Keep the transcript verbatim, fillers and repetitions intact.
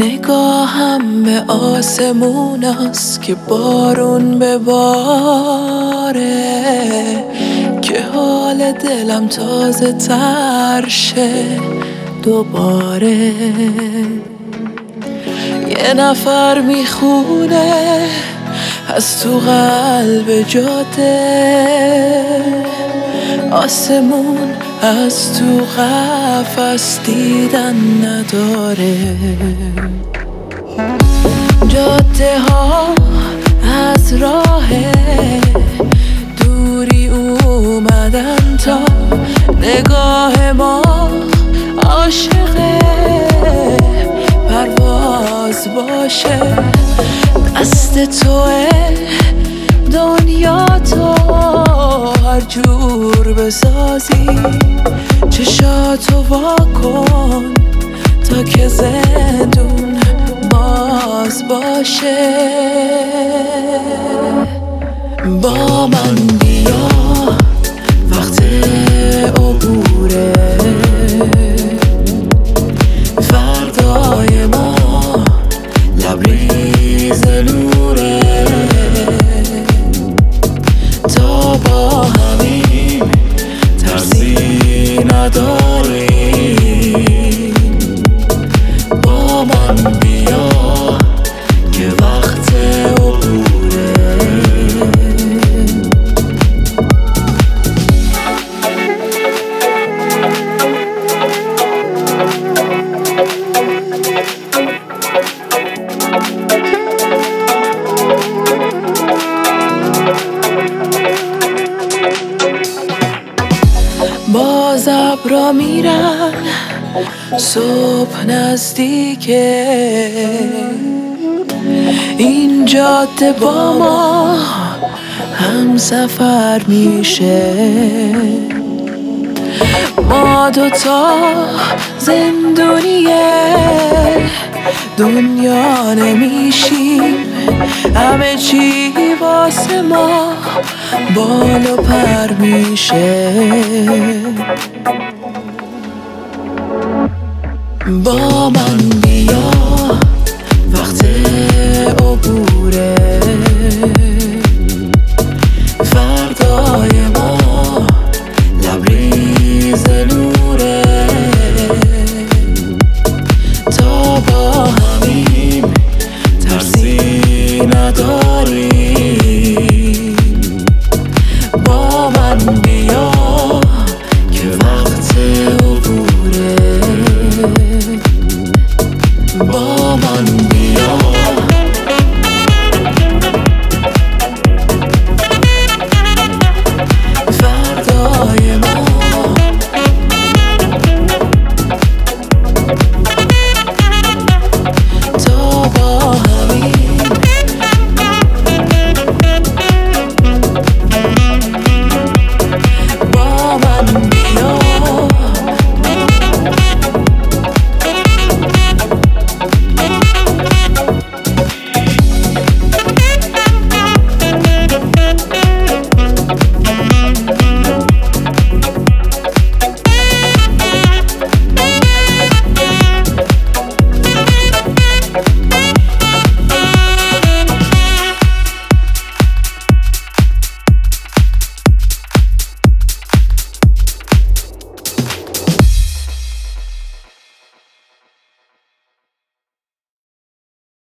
نگاهم به آسمون است که بارون بباره، که حال دلم تازه تر شه دوباره. یه نفر میخونه از تو قلب جاده، آسمون از تو قفس دیدن نداره. جاده ها از راه دوری اومدن تا نگاه ما عاشق پرواز باشه. دست توه دنیا تو هر جور بسازی، چشاتو وا کن تا که زندون باز باشه. با من بیا وقت عبوره، فردای ما لبریز نوره. تا با همین ترسی نداریم، با من بیا که وقت عبوره. باز ابرا میرن صبح نزدیکه، این جاده با ما هم سفر میشه. ما دوتا زندونیه دنیا نمیشیم، همه چی واسه ما بال و پر میشه. با من بیا وقت عبوره،